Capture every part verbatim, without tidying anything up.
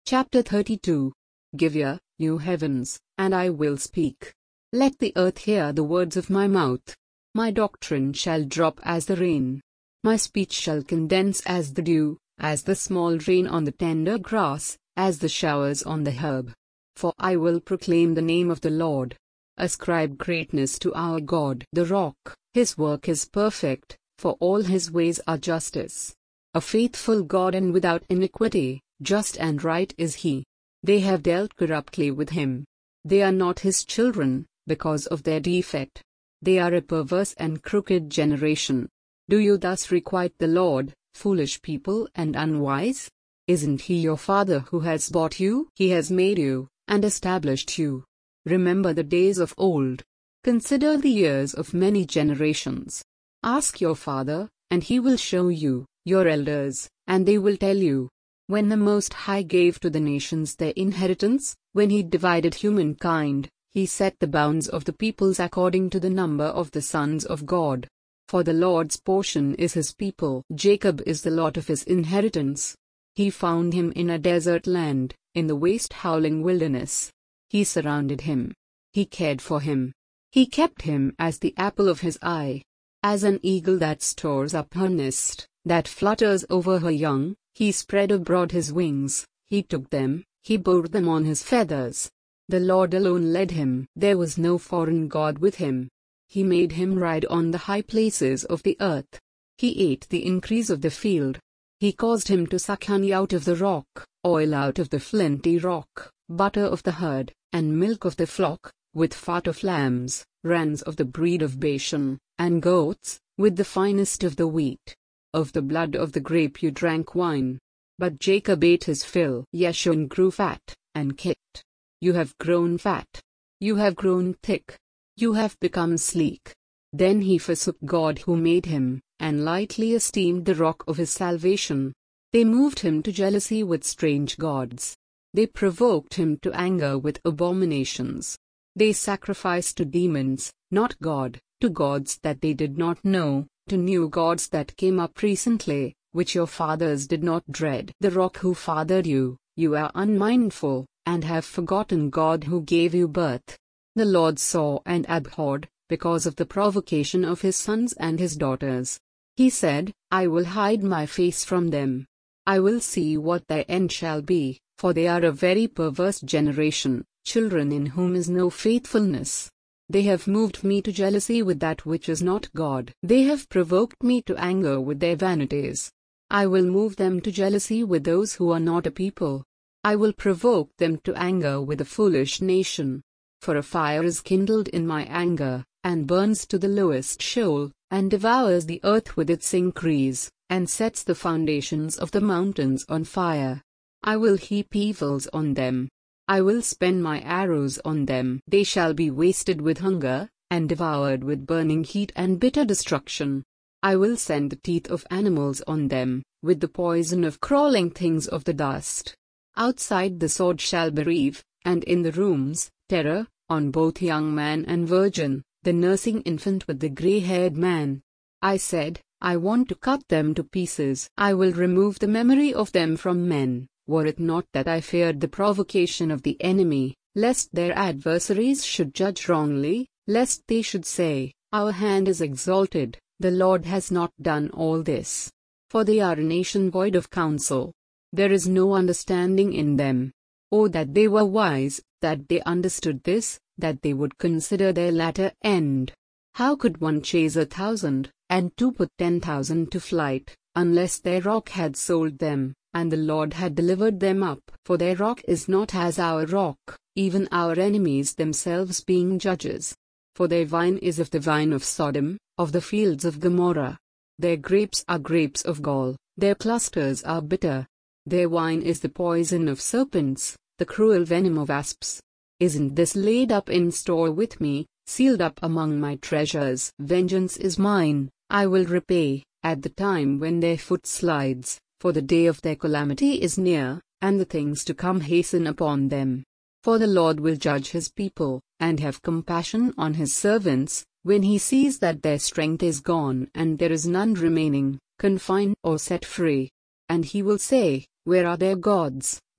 Chapter thirty-two. Give ear, you heavens, and I will speak. Let the earth hear the words of my mouth. My doctrine shall drop as the rain. My speech shall condense as the dew, as the small rain on the tender grass, as the showers on the herb. For I will proclaim the name of the Lord. Ascribe greatness to our God, the Rock. His work is perfect, for all his ways are justice. A faithful God and without iniquity, just and right is he. They have dealt corruptly with him. They are not his children, because of their defect. They are a perverse and crooked generation. Do you thus requite the Lord, foolish people and unwise? Isn't he your father who has bought you? He has made you, and established you. Remember the days of old. Consider the years of many generations. Ask your father, and he will show you, your elders, and they will tell you. When the Most High gave to the nations their inheritance, when he divided humankind, he set the bounds of the peoples according to the number of the sons of God. For the Lord's portion is his people. Jacob is the lot of his inheritance. He found him in a desert land, in the waste howling wilderness. He surrounded him. He cared for him. He kept him as the apple of his eye. As an eagle that stores up her nest, that flutters over her young, he spread abroad his wings, he took them, he bore them on his feathers. The Lord alone led him. There was no foreign god with him. He made him ride on the high places of the earth. He ate the increase of the field. He caused him to suck honey out of the rock, oil out of the flinty rock, butter of the herd, and milk of the flock, with fat of lambs, rams of the breed of Bashan, and goats, with the finest of the wheat. Of the blood of the grape you drank wine. But Jacob ate his fill. Yeshurun grew fat, and kicked. You have grown fat. You have grown thick. You have become sleek. Then he forsook God who made him, and lightly esteemed the rock of his salvation. They moved him to jealousy with strange gods. They provoked him to anger with abominations. They sacrificed to demons, not God, to gods that they did not know, to new gods that came up recently, which your fathers did not dread. The rock who fathered you, you are unmindful, and have forgotten God who gave you birth. The Lord saw and abhorred, because of the provocation of his sons and his daughters. He said, I will hide my face from them. I will see what their end shall be, for they are a very perverse generation, children in whom is no faithfulness. They have moved me to jealousy with that which is not God. They have provoked me to anger with their vanities. I will move them to jealousy with those who are not a people. I will provoke them to anger with a foolish nation. For a fire is kindled in my anger, and burns to the lowest Sheol, and devours the earth with its increase, and sets the foundations of the mountains on fire. I will heap evils on them. I will spend my arrows on them. They shall be wasted with hunger, and devoured with burning heat and bitter destruction. I will send the teeth of animals on them, with the poison of crawling things of the dust. Outside the sword shall bereave, and in the rooms, terror, on both young man and virgin, the nursing infant with the grey-haired man. I said, I want to cut them to pieces. I will remove the memory of them from men. Were it not that I feared the provocation of the enemy, lest their adversaries should judge wrongly, lest they should say, Our hand is exalted, the Lord has not done all this. For they are a nation void of counsel. There is no understanding in them. Oh, that they were wise, that they understood this, that they would consider their latter end. How could one chase a thousand, and two put ten thousand to flight, unless their rock had sold them, and the Lord had delivered them up? For their rock is not as our rock, even our enemies themselves being judges. For their vine is of the vine of Sodom, of the fields of Gomorrah. Their grapes are grapes of gall, their clusters are bitter. Their wine is the poison of serpents, the cruel venom of asps. Isn't this laid up in store with me, sealed up among my treasures? Vengeance is mine, I will repay, at the time when their foot slides. For the day of their calamity is near, and the things to come hasten upon them. For the Lord will judge his people, and have compassion on his servants, when he sees that their strength is gone and there is none remaining, confined or set free. And he will say, Where are their gods,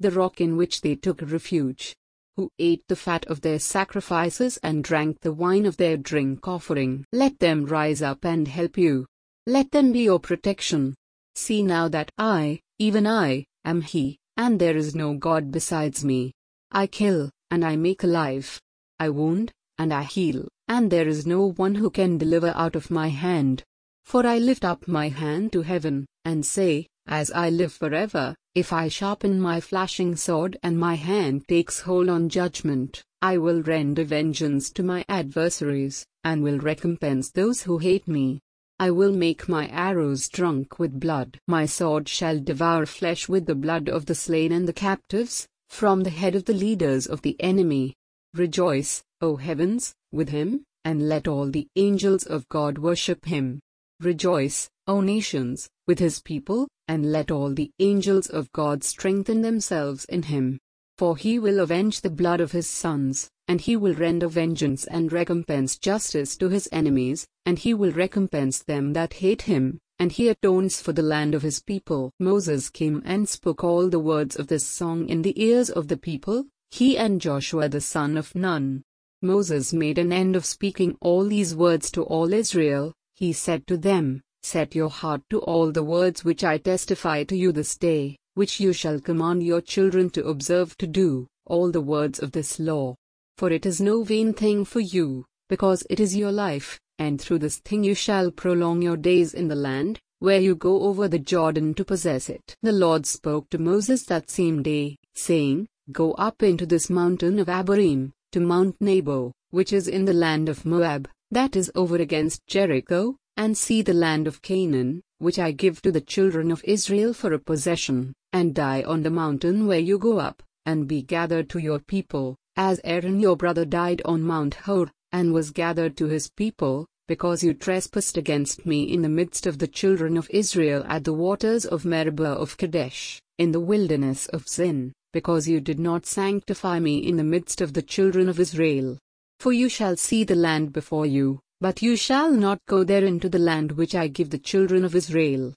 the rock in which they took refuge, who ate the fat of their sacrifices and drank the wine of their drink offering. Let them rise up and help you. Let them be your protection. See now that I, even I, am He, and there is no God besides me. I kill, and I make alive. I wound, and I heal, and there is no one who can deliver out of my hand. For I lift up my hand to heaven, and say, as I live forever, if I sharpen my flashing sword and my hand takes hold on judgment, I will render vengeance to my adversaries, and will recompense those who hate me. I will make my arrows drunk with blood. My sword shall devour flesh with the blood of the slain and the captives, from the head of the leaders of the enemy. Rejoice, O heavens, with him, and let all the angels of God worship him. Rejoice, O nations, with his people, and let all the angels of God strengthen themselves in him. For he will avenge the blood of his sons, and he will render vengeance and recompense justice to his enemies, and he will recompense them that hate him, and he atones for the land of his people. Moses came and spoke all the words of this song in the ears of the people, he and Joshua the son of Nun. Moses made an end of speaking all these words to all Israel. He said to them, Set your heart to all the words which I testify to you this day, which you shall command your children to observe to do, all the words of this law. For it is no vain thing for you, because it is your life, and through this thing you shall prolong your days in the land, where you go over the Jordan to possess it. The Lord spoke to Moses that same day, saying, Go up into this mountain of Abarim, to Mount Nebo, which is in the land of Moab, that is over against Jericho, and see the land of Canaan, which I give to the children of Israel for a possession, and die on the mountain where you go up, and be gathered to your people, as Aaron your brother died on Mount Hor, and was gathered to his people, because you trespassed against me in the midst of the children of Israel at the waters of Meribah of Kadesh, in the wilderness of Zin, because you did not sanctify me in the midst of the children of Israel. For you shall see the land before you, but you shall not go there into the land which I give the children of Israel.